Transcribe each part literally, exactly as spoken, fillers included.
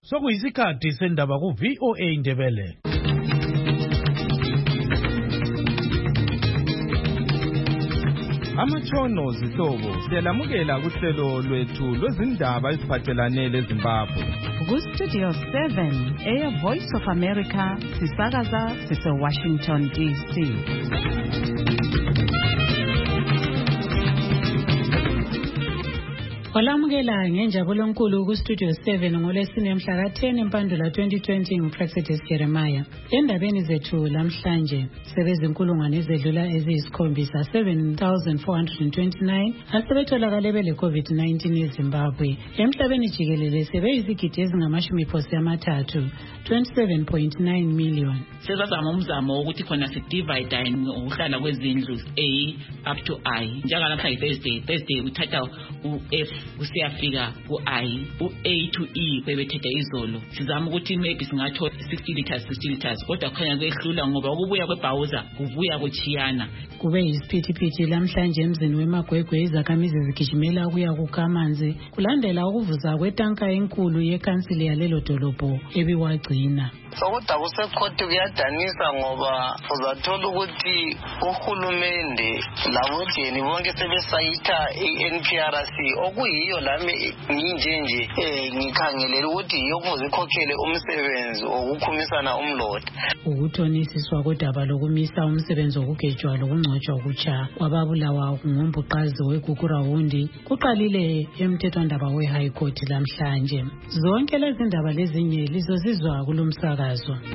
Sokuyisikhathi sendaba ku V O A Indebele. Amatshono zihlobo siyalamukela kuhlelo lwethu lwezindaba eziphathelane leZimbabwe. Ku Studio seven, Air Voice of America, sisakaza sise Washington D C. Walamukela ngenjabulo enkulu ku Studio seven ngolesine mhla ka ten Mpandula twenty twenty nguPrexetus Jeremiah. Endabeni zethu lamhlanje sebezinkulungwane ezedlula eziyisikhombisa seven thousand four hundred twenty-nine asebetholakale bele COVID nineteen eZimbabwe. Emhlabeni jikelele sebeyizigidi ezingamashumi phose amathathu twenty-seven point nine million. Sezazama umzamo ukuthi khona sidivide ngokuhlala kwezindlu A up to I. Njengalamhla Thursday, Thursday uthatha u F usiyafika ku I, u A to E bebethethe izolo. Sizama ukuthi maybe singathola sixty liters sixty liters kodwa khanya kwehlula ngoba ukubuya kwebhawuza kuvuya kuchiyana. Kube yisiphithiphithi lamhlanje emzini weMagwegwe izakhamizi zigijimela ukuya kukha amanzi kulandela ukuvuza kwetanka enkulu yekhansili yalelo dolobho ebiwagcina. Sokuda kusekhoti kuyadanisa ngoba uzathola ukuthi uhulumende labodeni bonke sebesayitha i-N P R C okuyiyo lami nginjenje eh ngikhangelela ukuthi yokuze ikhokhele umsebenzi okukhumisana umlotha. Ukuthonisiswa kodaba lokumisa umsebenzi wokugejwa lokungcotshwa ukutsha kwababulawa ngumbuqazi weGugurawundi kuqalile emthethwandaba we-High Court lamhlanje. Zonke lezi ndaba lezinye lizozizwa kulomsaka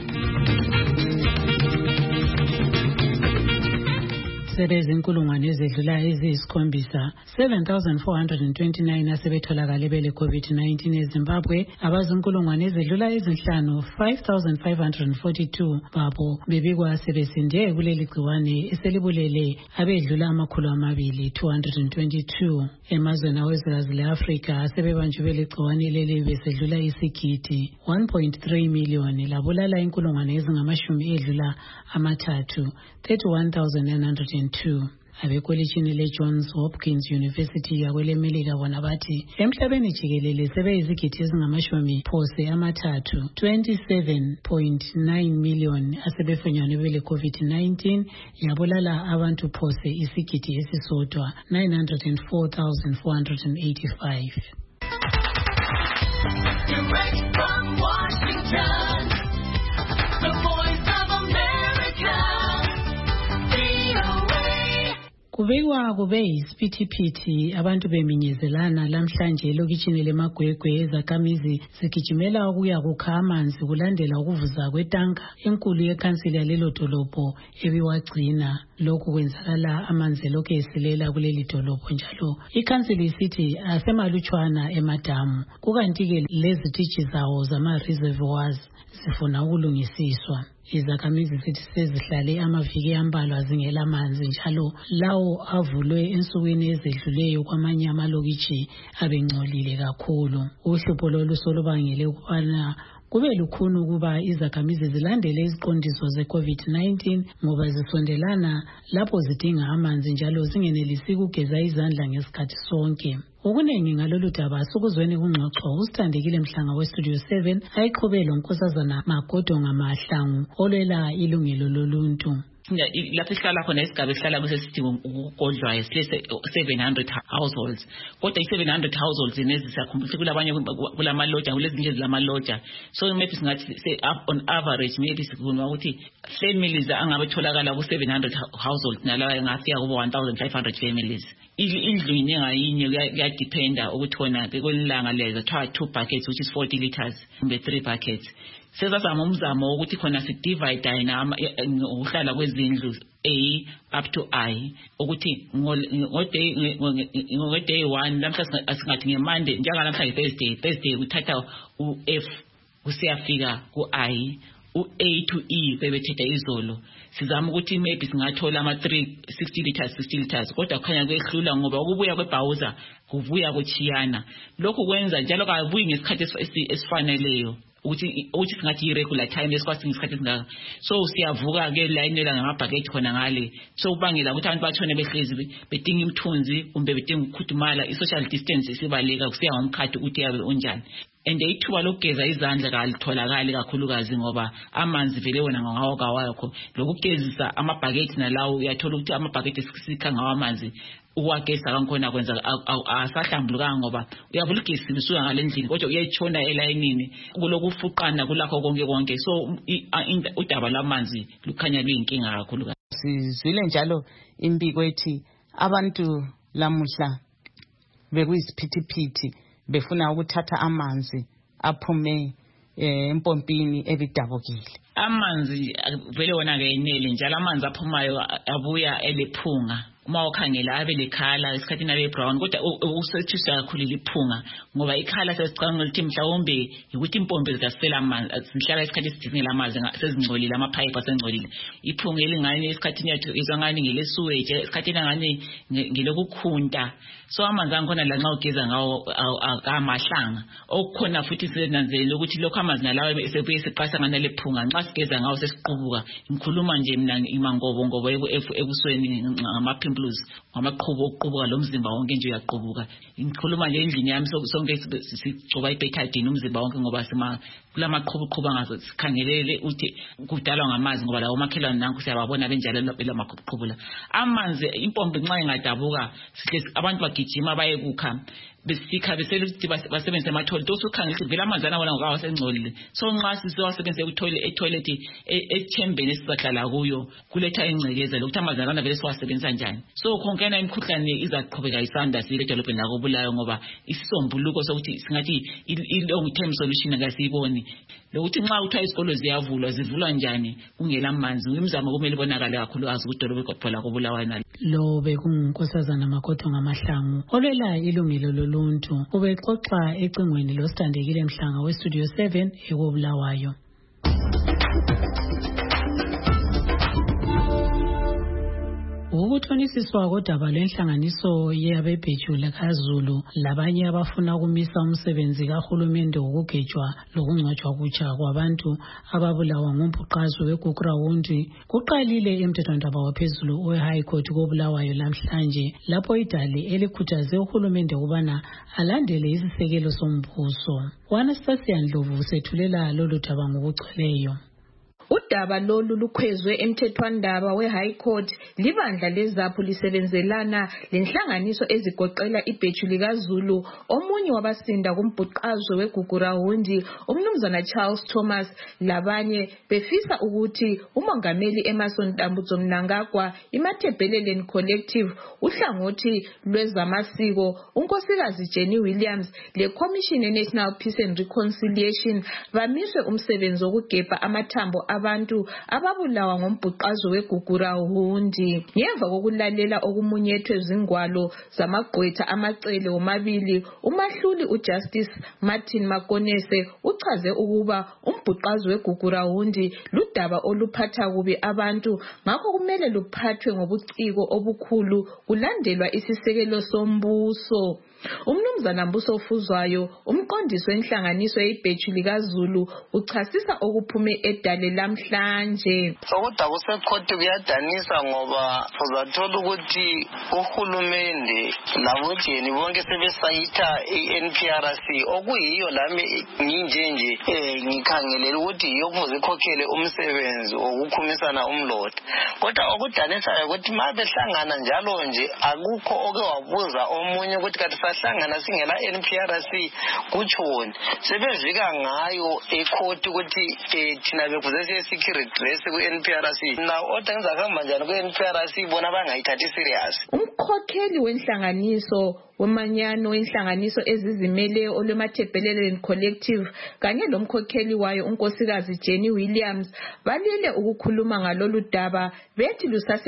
sebezinkulungwane ezedlula eziyisikhombisa seven thousand four hundred twenty-nine asebetholakale bele COVID nineteen eZimbabwe. Abazinkulungwane ezedlula ezinhlanu five thousand five hundred forty-two babo bebikwa sebesinde kuleli gciwane eselibulele abedlula amakhulu amabili two hundred twenty-two. Emazweni awezwekazi le-Afrika asebebanjwe bele gciwane leli besedlula isigidi one point three million labulala inkulungwane ezingamashumi edlula amathathu thirty-one thousand nine hundred two. Abekolitshini le-Johns Hopkins University yakwelemelika bona bathi emhlabeni jikelele sebeyizigidi ezingamashumi phose amathathu twenty-seven point nine million asebefenywane bele COVID nineteen yabulala abantu phose isigidi esisodwa nine hundred four thousand four hundred eighty-five. Direct from Washington, the voice of America, V O A. Kubekwa kube yisiphithiphithi abantu beminyezelana lamhlanje elokitshini leMagwegwe ezakhamizi zigijimela ukuya kukha amanzi kulandela ukuvuza kwetanka enkulu yekhansili yalelo dolobho ebiwagcina. Lokhu kwenzakala amanzi lokhu esilela kuleli dolobho njalo ikhansili isithi asemalutshwana emadamu kukanti ke lezitiji zawo zama reservoirs zifuna ukulungisiswa. Izakhamizi zithi sezihlale amaviki ambalwa zingela amanzi njalo lawo avulwe ensukwini ezedluleyo kwamanye amalokitshi abengcolile kakhulu. Uhlupho lolu solubangele ukubana kube lukhuni ukuba izakhamizi zilandele iziqondiso ze-COVID nineteen ngoba zisondelana lapho zidinga amanzi njalo zingenelisi ukugeza izandla ngesikhathi sonke. Okuningi ngalolu daba sokuzweni kungxoxo usithandekile Mhlanga we-Studio seven ayiqhubelo Nkosazana Magodo ngamahlangu olwela ilungelo loluntu. Lapho sihlala khona isigaba esihlala kusesidingo ukugodlwayo silese seven hundred households kodwa i seven hundred households nezisakhumbula kulabanye kulamaLodge kulezinye ezilamaLodge so maybe singathi say on average maybe sikubona ukuthi families angabetholakala ku seven hundred households nalawa engafika kubo one thousand five hundred families. Indlu yinye ngayinye kuyadependa ukuthi khona kwelanga lezo two buckets which is forty liters kumbe three buckets. Sezazama umzamo ukuthi khona sidivide ngokuhlala kwezindlu A up to I ukuthi ngoday ngoday one lamhla singathi ngeMonday njengalamhla Thursday Thursday uthatha u F usiyafika ku I, u A to E bebethethe izolo. Sizama ukuthi maybe singathola ama three sixty liters sixty liters kodwa khanya kwehlula ngoba ukubuya kwebhawuza kuvuya kuchiyana. Lokhu kwenza njalo kabuyi ngesikhathi esifaneleyo ukuthi ukuthi singathi irregular time esikwazi ngesikhathi singaka. So siyavuka ke layinela ngamabhakethi khona ngale. So ubangela ukuthi abantu bathone behlezi bedinga imthunzi kumbe bedinga ukukhudumala. I social distance sibaleka kusiya ngomkhathi ukuthi yabe onjani. and ithuba lokugeza izandla kalitholakali kakhulukazi ngoba amanzi vele wona ngawo kawakho lokugezisa amabhaketi nalawo uyathola ukuthi amabhaketi sikha ngawo amanzi uwageza kankhona kwenza asahlambulukanga ngoba uyavula igesi bisuka ngalendlini kodwa uyayitshona elayinini kulokufuqana kulakho konke konke so udaba lamanzi lukhanya luyinkinga kakhulu. Sizwile njalo imbiko ethi abantu lamuhla bekuyisiphithiphithi befuna ukuthatha amanzi aphume empompini ebidabukile. Amanzi vele wona kayenele njalo amanzi aphumayo abuya elephunga uma ukhangela abe lekhala esikhathini abe brown kodwa usethisa kakhulu liphunga ngoba ikhala sesicanga ukuthi mhlawumbe ukuthi impompi zidasela amanzi sihlala isikhathi esidingela amanzi sezingcolile amapipe asengcolile iphunga elingane esikhathini yethu izangane ngelesuweje esikhathini ngane ngelokukhunta so amanzi angikhona la nxa ugeza ngawo akamahlanga okukhona futhi senanzela ukuthi lokho amanzi nalawo sebuye siqasa ngane lephunga nxa sigeza ngawo sesiqubuka ngikhuluma nje mina imangobo ngoba ebusweni ngamaphimbo amaqhubu okuqubuka lo mzimba wonke nje uyaqhubuka ngikhuluma nje endlini yami sonke sigcoba ibetadini umzimba wonke ngoba sima kulamaqhubu qhuba ngazo sikhangelele uthi kudalwa ngamanzi ngoba lawo makhelwane nanku siyababona benjalo lamaqhubu amanzi impompi nxa ingadabuka sihle abantu bagijima baye kukha besikha beseluthi basebenzise ama-toilet usukhangela ukuthi vele amanzi anawona ngawasengcolile so nxa sisewasebenzise etoilet echambeni esizahlala kuyo kuletha ingcekeza lokuthi amanzi anawona vele siwasebenzisa njani so khonkena imikhuhlane izaqhubeka isanda sile edolobheni lakobulawayo ngoba isisombuluko sokuthi singathi i-long term solution akasiyiboni lokuthi nxa kuthiwa izikolo ziyavulwa zivulwa njani kungela manzi imizamo kumele ibonakale kakhulukazi kudolobha lakobulawayo. Lo bekungunkosazana Makotho Ngamahlangu olwela ilungelo loluntu ubexoxa ecingweni losithandekile Mhlanga westudio seven ekobulawayo. Ukuthonisiswa kodaba lwenhlanganiso yabebhejula kaZulu labanye abafuna ukumisa umsebenzi kahulumende wokugejwa lokungcwatshwa kutsha kwabantu ababulawa ngumbhuqazwe weGugurawundi kuqalile emthethwandaba waphezulu we-High Court kobulawayo namhlanje lapho idale elikhuthaze uhulumende ukubana alandele isisekelo sombuso. Anastasia Ndlovu sethulela lolu daba ngokugcweleyo. Udaba lolu lukhwezwe emthethwandaba we-High Court libandla lezaphu lisebenzelana lenhlanganiso ezigoqela ibhejuli kaZulu omunye wabasinda kumbhuqazwe weGugurawundi umnumzana Charles Thomas labanye befisa ukuthi umongameli Emmerson Tambutso Mnangagwa iMathebheleleni Collective uhlangothi lwezamasiko unkosikazi Jenny Williams le-Commission ye-National Peace and Reconciliation bamiswe umsebenzi wokugebha amathambo abantu ababulawa ngombhuqazwe weGugurawundi. Ngemva kokulalela okumunyethwe zingwalo zamagqwetha amacele omabili umahluli uJustice Martin Makonese uchaze ukuba umbhuqazwe weGugurawundi ludaba oluphatha kubi abantu ngakho kumele luphathwe ngobuciko obukhulu kulandelwa isisekelo sombuso. Umnumzana Mbuso Fuzwayo umqondisi wenhlanganiso yebhejuli kaZulu uchasisa okuphume edale lamhlanje. Sokudaba kusekhoti kuyadanisa ngoba uzathola ukuthi uhulumende labojeni bonke sebesayitha i-N P R C okuyiyo lami nginjenje eh ngikhangelela ukuthi yiyo kuze ikhokhele umsebenzi okukhumisana umlotha kodwa okudanisayo ukuthi mabehlangana njalo nje akukho oke wabuza omunye ukuthi kathi sahlangana singela N P R C kutshoni sebezika ngayo ekhoti ukuthi thina bekuze security dress ku-N P R C na oda ngizakuhamba njani ku-N P R C bona bangayithathi serious. Umkhokheli wenhlanganiso wemanyano wenhlanganiso ezizimeleyo olwemathebheleleni Collective kanye lomkhokheli wayo unkosikazi Jenny Williams balile ukukhuluma ngalolu daba bethi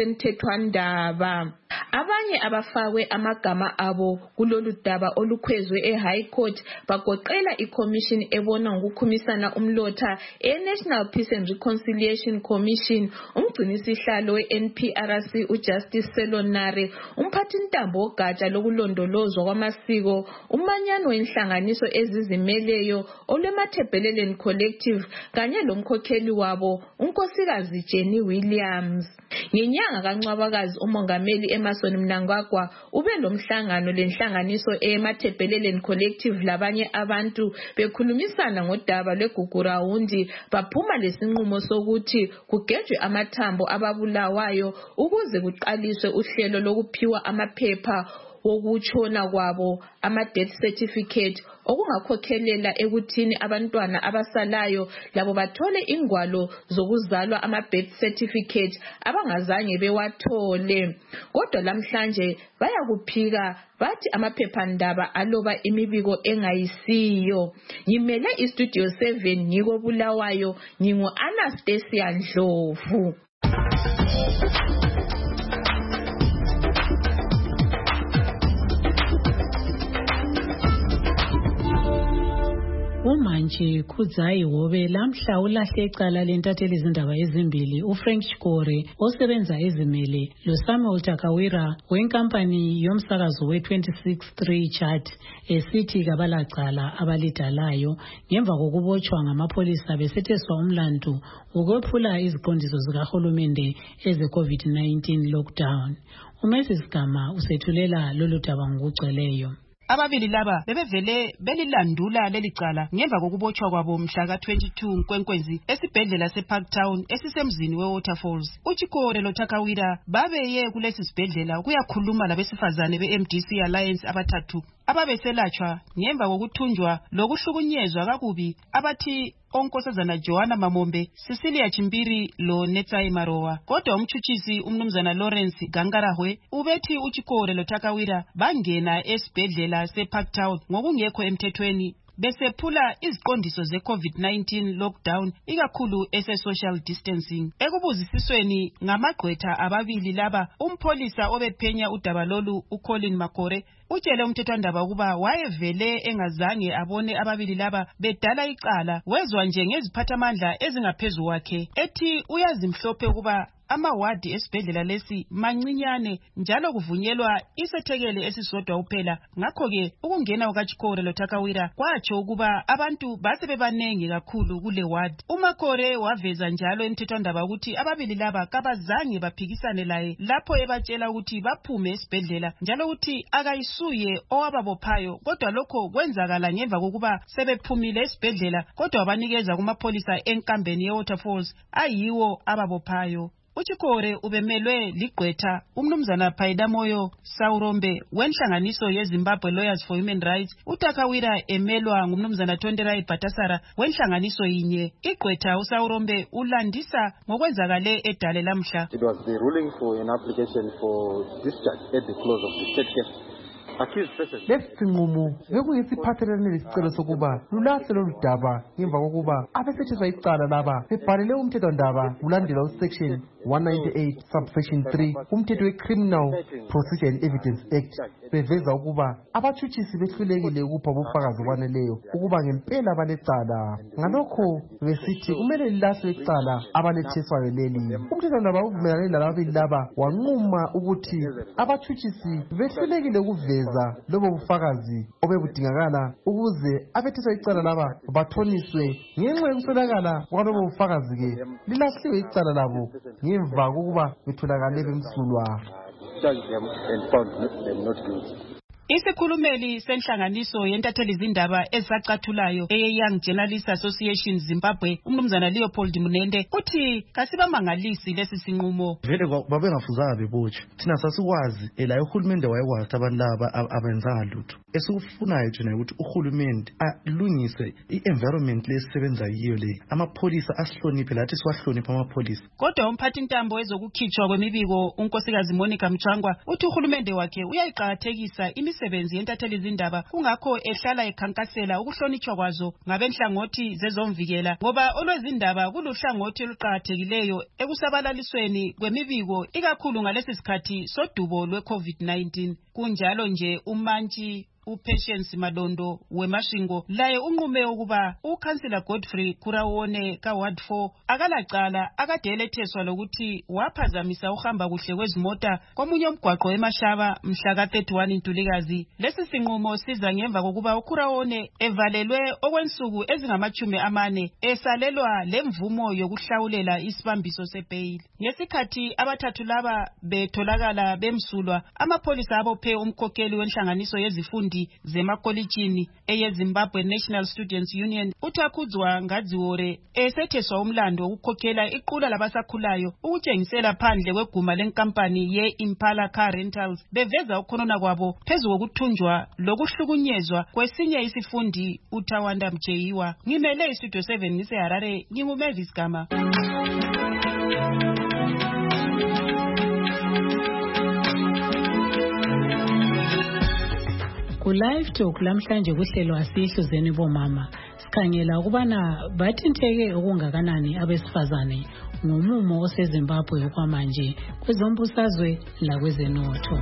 lusasemthethwandaba. Abanye abafakwe amagama abo kulolu daba olukhwezwe e-High Court bagoqela i-Commission ebona ngokukhumisana umlotha e-National Peace and Reconciliation Commission, umgcinisihlalo we-N P R C uJustice Selonare, umphathintambo wogatsha lokulondolozwa kwamasiko, umanyano wenhlanganiso ezizimeleyo olweMathebheleleni Collective kanye lomkhokheli wabo unkosikazi Jenny Williams. Ngenyanga kaNcwabakazi umongameli Emmerson Mnangagwa ube lomhlangano lenhlanganiso eMathebheleleni Collective labanye abantu bekhulumisana ngodaba lweGugurawundi, baphuma lesinqumo sokuthi kugejwe amathambo ababulawayo ukuze kuqaliswe uhlelo lokuphiwa amaphepha wokutshona kwabo, ama-death certificate, okungakhokhelela ekuthini abantwana abasalayo labo bathole ingwalo zokuzalwa, ama-birth certificate, abangazange bewathole. Kodwa lamhlanje bayakuphika bathi amaphephandaba aloba imibiko engayisiyo. Ngimele iStudio seven ngiko Bulawayo, ngingu Anastasia Ndlovu. Umanje Khudzai Hobe lamhla ulahle icala lentatheli izindaba ezimbili uFrank Chikore osebenza ezimele loSamuel Takawira wenkampani yomsakazo we-twenty-six three chart esithi kabalacala abalidalayo ngemva kokubotshwa ngamapholisa besetheswa umlandu ukwephula iziqondiso zikahulumende eze-COVID nineteen lockdown. uMesis Gama usethulela lolu daba ngokugcweleyo. Ababili laba bebevele belilandula lelicala ngemva kokubotshwa kwabo mhla ka twenty-two Nkwenkwezi esibhedlela seParktown esisemzini weWaterfalls. uChikore loTakawira babeye kulesi sibhedlela ukuyakhuluma labesifazane be-M D C Alliance abathathu ababeselatshwa ngemva kokuthunjwa lokuhlukunyezwa kakubi abathi onkosazana Joanna Mamombe, Cecilia Chimbiri lo Netsai Marowa. Kodwa umtshutshisi umnumzana Lawrence Gangarahwe ubethi uChikore loTakawira bangena esibhedlela seParktown ngokungekho emthethweni besephula iziqondiso ze-COVID nineteen lockdown ikakhulu ese-social distancing. Ekubuzisisweni ngamagqwetha ababili laba, umpholisa obephenya udaba lolu uColin Makore utshele umthethwandaba ukuba wayevele engazange abone ababili laba bedala icala, wezwa nje ngeziphathamandla ezingaphezu kwakhe ethi uyazimhlophe ukuba amawadi esibhedlela lesi mancinyane njalo kuvunyelwa isethekele esisodwa uphela. Ngakho-ke ukungena kukaChikore loTakawira kwatsho ukuba abantu base bebanengi kakhulu kule wadi. uMakore waveza njalo emthethwandaba ukuthi ababili laba kabazange baphikisane laye lapho ebatshela ukuthi baphume esibhedlela njalo ukuthi akayisuye owababophayo, kodwa lokho kwenzakala ngemva kokuba sebephumile esibhedlela kodwa banikeza kumapholisa enkambeni yeWaterfalls ayiwo ababophayo. uChikore ubemelwe ligqwetha umnumzana Phaidamoyo Saurombe wenhlanganiso yeZimbabwe Lawyers for Human Rights, uTakawira emelwa ngumnumzana Tonderai Bhatasara wenhlanganiso yinye. Igqwetha uSaurombe ulandisa ngokwenzakale edale lamhla. It was the ruling for an application for discharge at the close of the state case. Lesinqumo bekungesiphathelane lesicelo sokuba lulahle lolu daba ngemva kokuba abesetheswa icala laba bebhalele umthethwandaba kulandela usection one ninety-eight subsection three umthetho we-Criminal Procedure and Evidence Act, beveza ukuba abatshutshisi behlulekile ukupha ubufakazi obaneleyo ukuba ngempela balecala. Ngalokho besithi kumele lilahle icala abaletheswayo leli. Umthethwandaba uvumelane lalababili laba wanquma ukuthi abatshutshisi behlulekile ukuveza lobo bufakazi obebudingakala ukuze abetheswa icala laba bathoniswe. Ngenxa yokuswelakala kwalobo bufakazi ke lilahliwe icala labo ngemva kokuba betholakale bemsulwa. Isikhulumeli senhlanganiso yentatheli izindaba ezisacathulayo eye-Young Journalists Association Zimbabwe, umnumzana Leopold Munende, uthi kasibamangalisi lesi sinqumo. Vele babengafuzanga bebotshwe. Thina sasikwazi ela uhulumende wayekwazi abantu laba abenzanga lutho. Esikufunayo thina ukuthi uhulumende alungise i-environment lesisebenza yiyo le. Amapholisa asihloniphe lathi siwahloniphe amapholisa. Kodwa umphathintambo wezokukhitshwa kwemibiko unkosikazi Monica Mchangwa uthi uhulumende wakhe uyayiqakathekisa imisebenzi yentatheli izindaba, kungakho ehlala ekhankasela ukuhlonitshwa kwazo ngabenhlangothi zezomvikela ngoba olwezindaba kuluhlangothi oluqakathekileyo ekusabalalisweni kwemibiko ikakhulu ngalesi sikhathi sodubo lwe-COVID nineteen. Kunjalo nje uMantshi uPatience Madondo weMashingo laye unqume ukuba uCouncillor Godfrey Kurawone kaWard four akalacala akadeletheswa lokuthi waphazamisa uhamba kuhle kwezimota komunye umgwaqo eMashaba mhla ka thirty-one Ntulikazi. Lesi sinqumo siza ngemva kokuba uKurawone evalelwe okwensuku ezingamachumi amane esalelwa lemvumo yokuhlawulela isibambiso sebeyili. Ngesikhathi abathathu laba betholakala bemsulwa, amapholisa abophe umkhokheli wenhlanganiso yezifundi zemakolitshini eyeZimbabwe National Students Union uTakuzwa Ngadziwore esetheswa umlando ukukhokhela iqula labasakhulayo ukutshengisela phandle kweguma lenkampani ye-Impala Car Rentals beveza ukhonona kwabo phezu kokuthunjwa lokuhlukunyezwa kwesinye isifundi uTawanda Mjeyiwa. Ngimele iStudio seven ngiseHarare, nginguMavis Gama. Ku-live talk lamhlanje kuhlelo asihluzeni bomama sikhangela ukubana bathinteke okungakanani abesifazane ngomumo oseZimbabwe okwamanje kwezombusazwe lakwezenotho.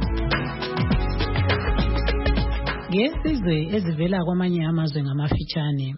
Ngesizwe ezivela kwamanye amazwe ngamafitshane.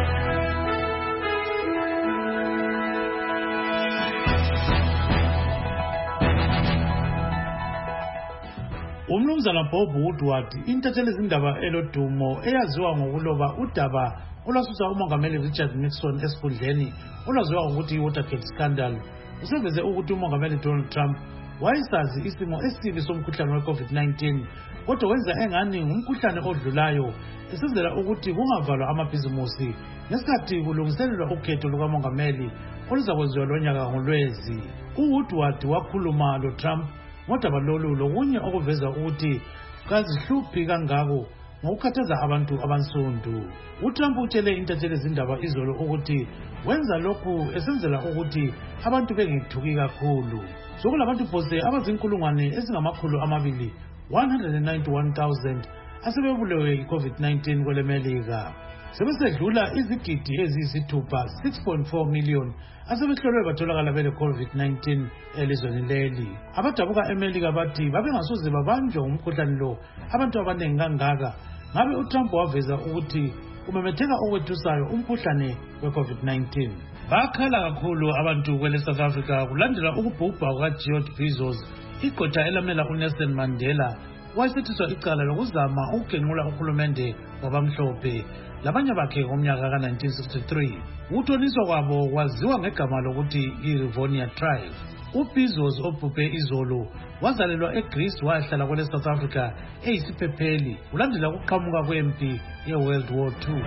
Umnumzana Bob Woodward intatheli izindaba elodumo eyaziwa ngokuloba udaba olwasusa umongameli Richard Nixon esikhundleni olwaziwa ngokuthi i-Watergate scandal useveze ukuthi umongameli Donald Trump wayesazi isimo esibi somkhuhlane we-COVID nineteen kodwa wenza engani ngumkhuhlane odlulayo esizela ukuthi kungavalwa amabhizimusi ngesikhathi kulungiselelwa ukhetho lukamongameli oluzakwenziwa lonyaka ngoLwezi. uWoodward wakhuluma loTrump ngodaba lolu lokunye okuveza ukuthi kazihluphi kangako ngokukhathaza abantu abansundu. uTrump utshele intatheli izindaba izolo ukuthi wenza lokhu esenzela ukuthi abantu bengethuki kakhulu. Sokulabantu phose abazinkulungwane ezingamakhulu amabili one hundred ninety-one thousand asebebulewe i-COVID nineteen kwele Melika. Sebesedlula izigidi eziyisithupha six point four million asebehlolwe batholakala bele COVID nineteen elizweni leli. Abadabuka eMelika bathi babengasoze babanjwe umkhuhlane lo abantu abaningi kangaka ngabe uTrump waveza ukuthi umemetheka okwethusayo umkhuhlane we-COVID nineteen. Bakhala kakhulu abantu kwele South Africa kulandela ukubhubha kukaGeorge Bizos, igqwetha elamela uNelson Mandela wayesethiswa icala lokuzama ukugenqula uhulumende wabamhlophe labanye bakhe ngomnyaka ka nineteen sixty-three. Ukuthoniswa kwabo kwaziwa ngegama lokuthi i-Rivonia Tribe. uBizos obhubhe izolo wazalelwa eGreece wahlala kwele South Africa eyisiphepheli kulandela ukuqhamuka kwempi ye-World War Two.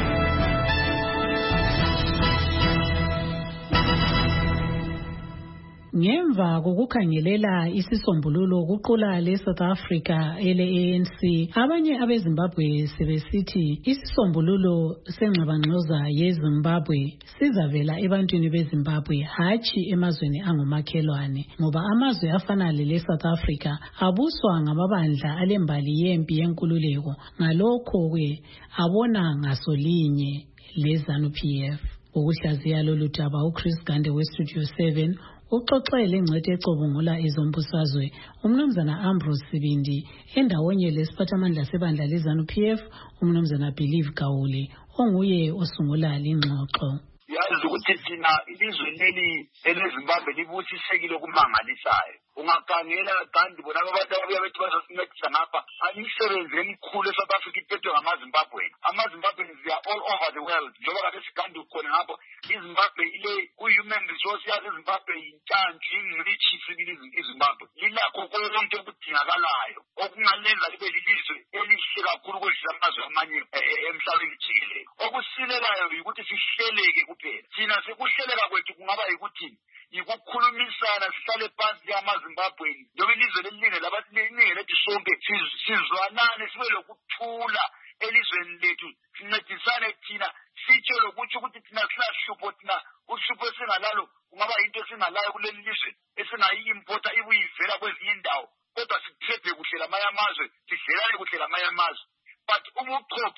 Ngemva kokukhangelela isisombululo kuqula leSouth Africa ele-A N C, abanye abeZimbabwe sebesithi isisombululo sengxabangxoza yeZimbabwe sizavela ebantwini beZimbabwe hatshi emazweni angomakhelwane, ngoba amazwe afana leSouth Africa abuswa ngamabandla alembali yempi yenkululeko, ngalokho-ke abona ngasolinye leZANU P F. Ukuhlaziya lolu daba uChris Gande weStudio seven uxoxele ingcethe ecobungula izombusazwe umnumzana Ambrose Sibindi endawonye lesiphathamandla sebandla leZANU P F umnumzana Believe Gawule onguye osungula lingxoxo. Yazi ukuthi thina ilizwe leli eleZimbabwe libusisekile okumangalisayo. Ungakangela kandi bona abantu ababuya bethi bazosincedisa ngapha imisebenzi emikhulu eSouth Africa iphethwe ngamaZimbabwe. AmaZimbabweans they are all over the world. Njengoba kade sigandi ukhona ngapho iZimbabwe ile ku-human resource yazo eZimbabwe yintshantshi ingcitshi sibili iZimbabwe. Lilakho konke okudingakalayo okungalenza libe lilizwe elihle kakhulu ukudlula amazwe amanye emhlabeni jikelele. Okusilelayo ukuthi sihleleke kuphela. Thina sekuhleleka kwethu kungaba yikuthi yikukhulumisana sihlale phansi yamaZimbabweni njengoba ilizwe leliningi labaningi lethu sonke sizwanane sibe lokuthula elizweni lethu sincedisane thina sitsho lokuthi ukuthi thina silahlupho thina uhlupho esingalalo kungaba yinto esingalayo kuleli lizwe esingayi-impota ibuyivela kwezinye indawo kodwa sithethe kuhle lamanye amazwe sidlelane kuhle lamanye amazwe but ubuchopho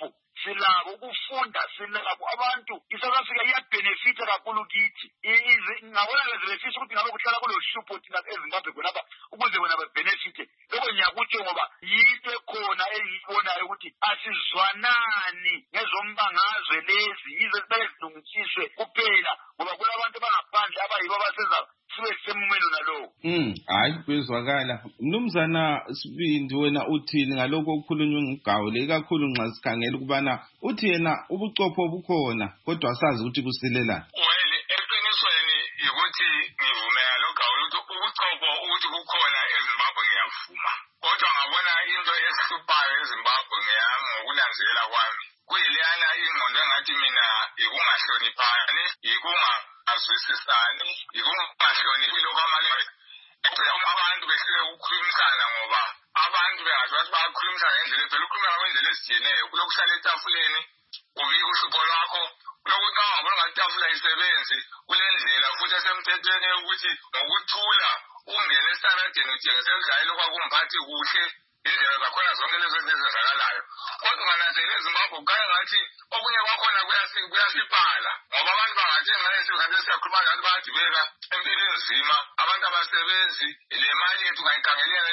silabo ukufunda silabo abantu iSouth Africa iyabenefita kakhulu kithi ngabona bezifisa ukuthi ngabe kuhlala kulo hlupho thina eZimbabwe khonapha ukuze bona babenefite lokho ngiyakutsho ngoba yinto ekhona engiyibonayo ukuthi asizwanani ngezombangazwe lezi yize bezilungisiswe kuphela ngoba kulabantu abangaphandle abayibo abasenza sibe semumelo nalowo. Mm, hayi kwezwakala. Mnumzana Sibindi wena uthini ngalokho okukhulunywa nguGawule ikakhulu nxa sikhangela ukubana uthi yena ubuchopho bukhona kodwa asazi ukuthi kusilelana. Well, eqinisweni ukuthi ngivumela lo Gawule ukuthi ubuchopho ukuthi bukhona eZimbabwe ngiyavuma. Kodwa ngabona into esihluphayo eZimbabwe ngiyami ngokunanzelela kwami. Kuyilana ingqondo engathi mina ikungahloniphani, ikungazwisisani, ikungahloniphi lokho amanye abantu behlele ukukhulumisana ngoba abantu bengazi ukuthi bayakhulumisana ngendlela phela ukukhuluma ngendlela ezitshiyeneyo kulokuhlala etafuleni ubika uhlupho lwakho kulokuthi ungabona ngathi itafula ayisebenzi kule ndlela futhi esemthethweni ukuthi ngokuthula ungene estaradeni uthengisela udlayela okwakumphathi kuhle indlela zakhona zonke lezo ezenzakalayo. Kodwa ungananzelela eZimbabwe kukhanya ngathi okunye kwakhona kuyasiphala ngoba abantu bangathi ngesikhathi siyakhuluma ngathi bayadibeka empilweni nzima abantu abasebenzi le mali yethu ungayikhangelela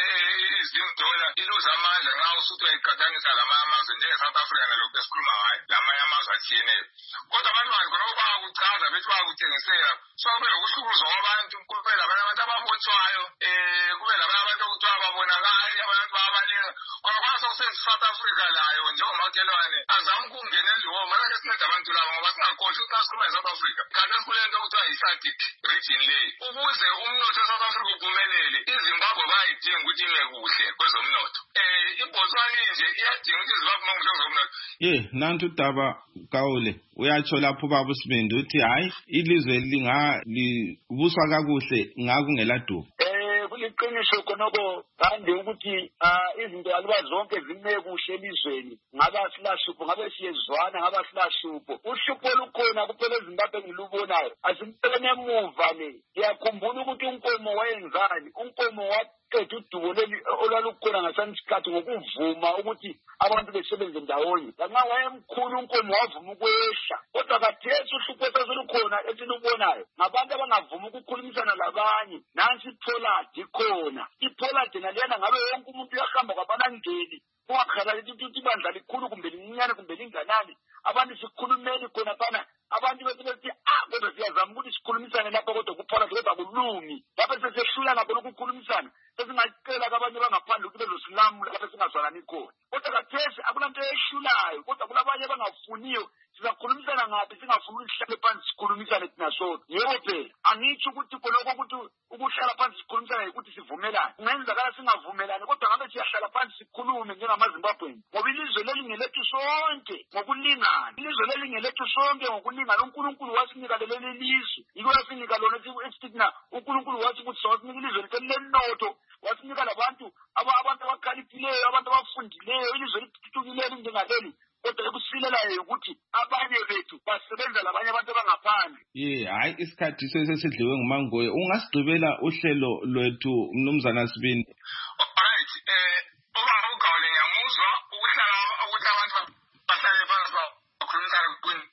izimdola iluza amandla nxa usuthi uyayiqhathanisa lamanye amazwe njenge-South Africa nalokhu esikhuluma ngayo lamanye amazwe atshiyeneyo. Kodwa abantu bantu khona bayakuchaza bethi bayakuthengisela so kube lokuhlukuluzwa kwabantu kube labanye abantu ababotshwayo um kube labanye abantu okuthiwa babonakali abantu bayabaleka kodwa kwanisa kusenza-South Africa layo njengomakhelwane azame ukungena endliwoma lakhe sinceda abantu labo ngoba singakhohlwa ukuthi nasikhuluma i-South Africa kanti esikule nto okuthiwa yi-SADC region leyi ukuze umnotho we-South Africa uphumelele iZimbabwe bayayidinga ukuthi ime kuhle kwezomnotho um iBotswana nje iyadinga ukuthi iZimbabwe ime kuhle kwezomnotho. Ye nantu udaba Gawule uyatsho lapho baba uSibindi uthi hayi ilizwe lingalibuswa kakuhle ngakungela dubo. Kuliqiniso khonoko kandi ukuthi izinto aluba zonke zime kuhle elizweni ngaba silahlupho ngabe siyezwana ngaba silahlupho uhlupho olukhona kuphela eZimbabwe engilubonayo asimpelene emuva le ngiyakhumbula ukuthi uNkomo wayenzani uNkomo waqeda udubo leli olwalukhona ngesikhathi ngokuvuma ukuthi abantu besebenze ndawonye lanxa wayemkhulu uNkomo wavuma ukwehla kodwa kathesi uhlupho esolukhona esilubonayo ngabantu abangavuma ukukhulumisana labanye nansi iPoladi ikhona iPoladi nalena ngabe wonke umuntu uyahamba kwabanangeni kungakhalali ukuthi ibandla likhulu kumbe lincinyane kumbe linganani abantu sikhulumeni khona phana abantu bethi bethi ah kodwa siyazama ukuthi sikhulumisane lapho kodwa kuPoladi kodwa kulungi lapho sesehlulana khona ukukhulumisana sesingacela kabanye bangaphandle ukuthi bezosilamu lapho singazwanani khona kodwa kathesi akulanto ehlulayo kodwa kulabanye abangafuniyo sizakhulumisana ngaphi singafuni ukuthi sihlale phansi sikhulumisane thina sodwa yebo phela angitsho ukuthi khonoko ukuthi ukuhlala phansi sikhulumisane ukuthi sivumelane kungenzakala singavumelani kodwa ngabe siyahlala phansi sikhulume njengamaZimbabweni ngoba ilizwe leli ngelethu sonke ngokulingana ilizwe leli ngelethu sonke ngokulingana uNkulunkulu wasinika leli lizwe yiko wasinika lona esithi thina uNkulunkulu wathi ukuthi sawasinika ilizwe lenotho wasinika labantu abantu abakhaliphileyo abantu abafundileyo ilizwe lithuthukile njengaleli kodwa ekusilelayo ukuthi abanye bethu basebenza labanye abantu abangaphandle. Ye hayi isikhathi sesidliwe ngumangoye ungasigqibela uhlelo lwethu mnumzana Sibindi. Alright eh uma uGawule ngiyamuzwa ukuhlala ukuthi abantu bahlale phansi bakhulumisana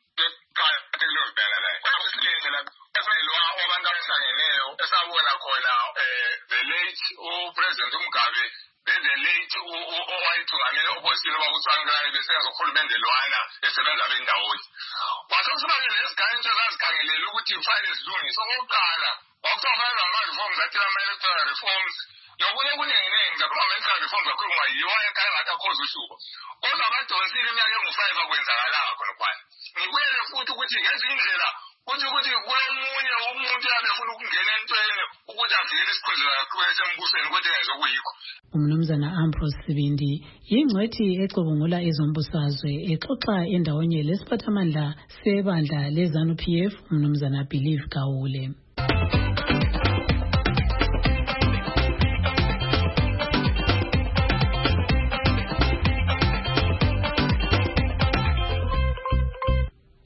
kwinto bheka la kwathi silenze la eselo abantu abahlangeneyo esabona khona eh the late uPresident uMgabe the late owayithungamele opposition bakutsangana besenza uHulumende lwana esebenza bendawonye wasokuba lesigaba into zazikhangelela ukuthi ifile izilungiswa okokuqala wakuthola ama-reforms athile ama-electoral reforms nokunye kuningi ngakhuluma ama-electoral reforms akhuluma yiwo ekhaya ngathi akhoza uhlupho kodwa abadonsile iminyaka engu-five akwenzakalanga khonokwana ngikuyele futhi ukuthi ngezinye indlela kuthi ukuthi kulomunye umuntu abefuna ukungena entweni ukuthi avikele isikhundla sakhe sembusweni kodwa engenze kuyikho. Umnumzana Ambrose Sibindi yingcwethi ecubungula ezombusazwe exoxa endawonye lesiphathamandla sebandla leZANU P F umnumzana Believe Gawule.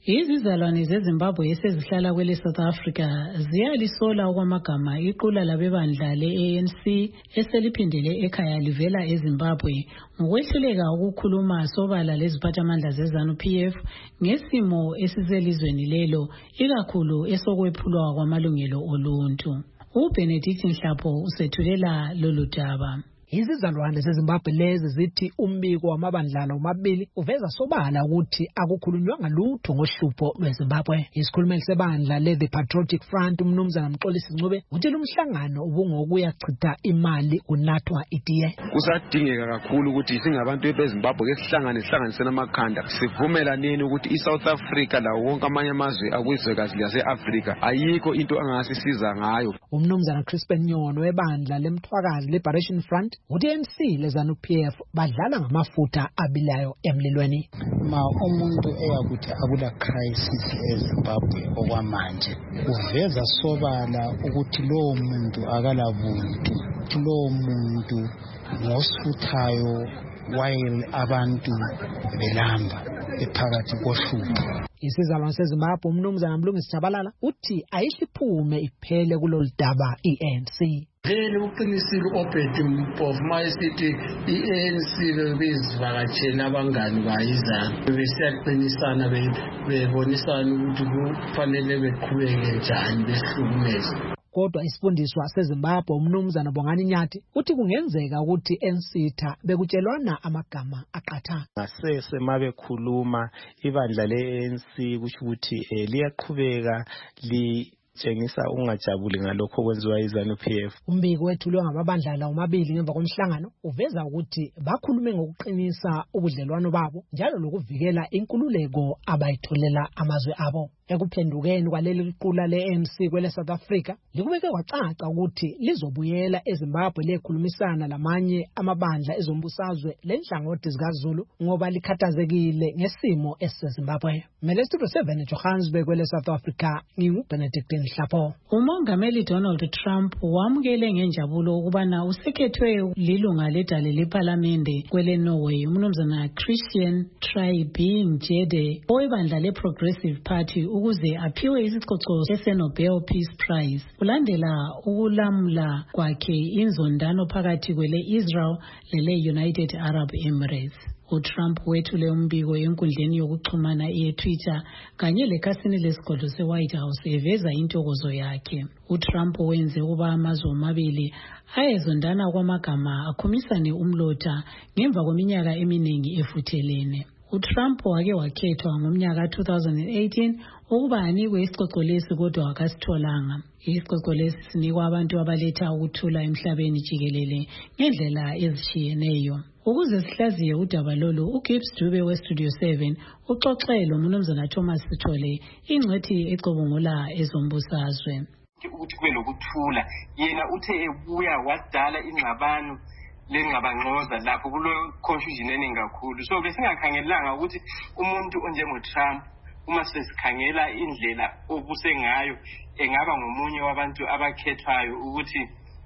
Izizalwane zeZimbabwe esezihlala kwele South Africa ziyalisola okwamagama iqula labebandla le-A N C eseliphindele ekhaya livela eZimbabwe ngokwehluleka ukukhuluma sobala leziphathamandla ze-ZANU-P F ngesimo esiselizweni lelo, ikakhulu esokwephulwa kwamalungelo oluntu. uBenedict Nhlapho usethulela lolu daba. Izizalwane zeZimbabwe lezi zithi umbiko wamabandlalo omabili uveza sobala ukuthi akukhulunywanga lutho ngohlupho lweZimbabwe. Isikhulumeli sebandla le-The Patriotic Front umnumzana Mxolisi Ncube uthi lumhlangano ubungokuyachitha imali unathwa itiye. Kusadingeka kakhulu ukuthi singabantu beZimbabwe ke sihlangane sihlanganise namakhanda sivumelaneni ukuthi iSouth Africa lawo wonke amanye amazwe akwizwekazi lase-Afrika ayikho into angasisiza ngayo. Umnumzana Crispin Nyono webandla lemthwakazi Liberation Front uthi A N C le-ZANU-P F badlala ngamafutha abilayo emlilweni. Ma umuntu eyakuthi akula crisis eZimbabwe okwamanje uveza sobala ukuthi lowo muntu akalabuntu, lowo muntu ngosuthayo while abantu belamba ephakathi kohlupho. Isizalwane seZimbabwe umnumzana Mlungisi Jabalala uthi ayihiphume iphele kulolu daba i-A N C. Vele uqinisile uObed Mpofu mayisithi i-A N C bezivakatshela abangani bayizana besiyaqinisana bebonisana ukuthi kufanele beqhubeke njani besihlukumeza. Kodwa isifundiswa seZimbabwe umnumzana Bongani Nyathi uthi kungenzeka ukuthi ensitha bekutshelwana amagama aqatha. Ngasese mabekhuluma ibandla le-A N C kusho ukuthi liyaqhubeka li tshengisa ungajabuli ngalokho kwenziwa iZANU-P F. Umbiko wethulwe ngamabandla omabili ngemva komhlangano uveza ukuthi bakhulume ngokuqinisa ubudlelwano babo njalo lokuvikela inkululeko abayitholela amazwe abo. Ekuphendukeni kwaleli qula le-A N C kwele South Africa likubeke kwacaca ukuthi lizobuyela eZimbabwe lekhulumisana lamanye amabandla ezombusazwe lenhlangothi zikaZulu ngoba likhathazekile ngesimo esiseZimbabwe. Melestro seven Johannesburg kwele South Africa nginguBenedict Nhlapho. Umongameli Donald Trump wamukele ngenjabulo ukubana usekhethwe lilunga ledale lePhalamende kwele Norway umnumzana Christian Tybring-Gjedde owebandla leProgressive Party ukuze aphiwe isicoco seNobel Peace Prize kulandela ukulamula kwakhe inzondano phakathi kwele Israel lele United Arab Emirates. uTrump wethule umbiko enkundleni yokuxhumana ye-Twitter kanye lekhasini lesigodlo se-White House eveza intokozo yakhe. uTrump wenze ukuba amazwe amabili ayezondana kwamagama akhumisane umlotha ngemva kweminyaka eminingi efuthelene. uTrump wake wakhethwa ngomnyaka two thousand eighteen ukuba anikwe isicoco lesi kodwa akasitholanga. Isicoco lesi sinikwa abantu abaletha ukuthula emhlabeni jikelele ngendlela ezishiyeneyo. Ukuze sihlaziye udaba lolu, uGibbs Dube weStudio seven uxoxele umnumzana Thomas Sithole ingcwethi ecobongula ezombusazwe. Ukuthi kube lokuthula, yena uthe ebuya wadala ingxabano lengxabangxoza lapho kulo confusion eningi kakhulu. So besingakhangelanga ukuthi umuntu onjengoTrump uma sesikhangela indlela obuse ngayo engaba ngomunye wabantu abakhethwayo ukuthi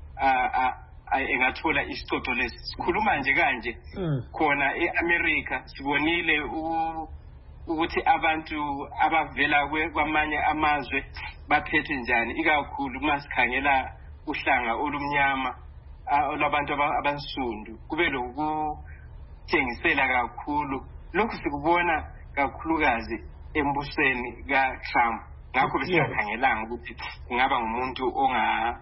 engathola isicoco lesi. Sikhuluma nje kanje khona eAmerica sibonile ukuthi abantu abavela kwamanye amazwe baphethe njani, ikakhulu uma sikhangela uhlanga olumnyama olabantu abansundu kube lokuthengisela kakhulu. Lokhu sikubona kakhulukazi embusweni kaTrump. Ngakho besingakhangelanga ukuthi kungaba ngumuntu onga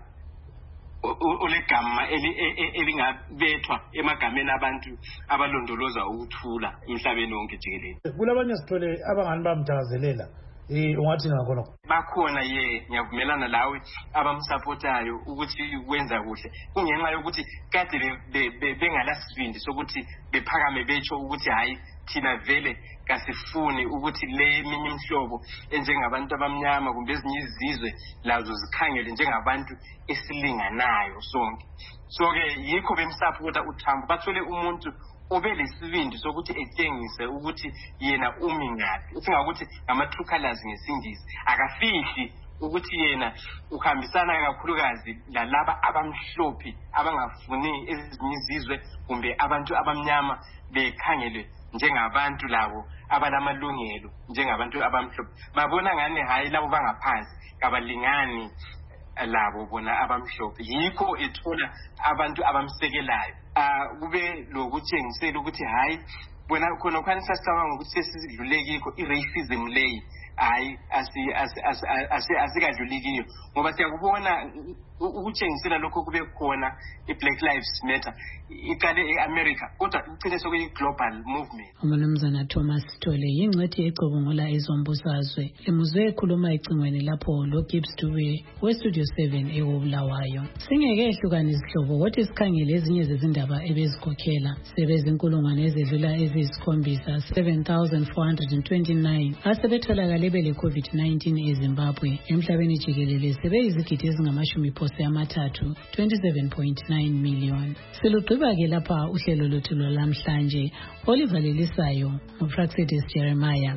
olegama elingabethwa emagameni abantu abalondoloza ukuthula emhlabeni wonke jikelele. Kulabanye sithole abangani bamthakazelela eh ungathi ngakho bakhona ye ngiyavumelana lawe abamsupportayo ukuthi wenza kuhle kungenxa yokuthi kade bengalasibindi sokuthi bephakame becho ukuthi hayi thina vele kasifuni ukuthi le minye imhlobo enjengabantu abamnyama kumbe ezinye izizwe lazo zikhangele njengabantu esilinganayo sonke. So ke yikho bemsupporta uTrump bathole umuntu obelesibindi sokuthi etshengise ukuthi yena umi ngaphi. Usingakuthi ngama-true colors ngesingisi akafihli ukuthi yena ukuhambisana kakhulukazi lalaba abamhlophe abangafuni ezinye izizwe kumbe abantu abamnyama bekhangelwe njengabantu labo abalamalungelo njengabantu abamhlophe babona ngane hayi labo bangaphansi kabalingani labo bona abamhlophe yikho ethola abantu abamsekelayo uh, kube lokutshengisela ukuthi hayi bona khona khona sasicabanga ukuthi sesidlulekiko i-racism leyi hayi asikadlulikiyo ngoba siyakubona ukutshengisela lokho kube khona i-Black Lives Matter iqale e-America kodwa icine sokuyi-global movement. Umnumzana Thomas Tole yingcwethi ecubungula izombusazwe lemuzwe ekhuluma ecingweni lapho lo Gibbs Dube we-Studio seven eWobulawayo. Singeke ehlukane izihlobo kodwa sikhangele ezinye zezindaba ebezikhokhela sebezinkulungwane ezedlula eziyisikhombisa seven thousand four hundred twenty-nine asebetholakale bele COVID nineteen eZimbabwe emhlabeni jikelele sebeyizigidi ezingamashumi phose amathathu twenty-seven point nine million. Selugqiba ke lapha uhlelo lwethu lwalamhlanje Oliver Lelisayo uPraxedis Jeremiah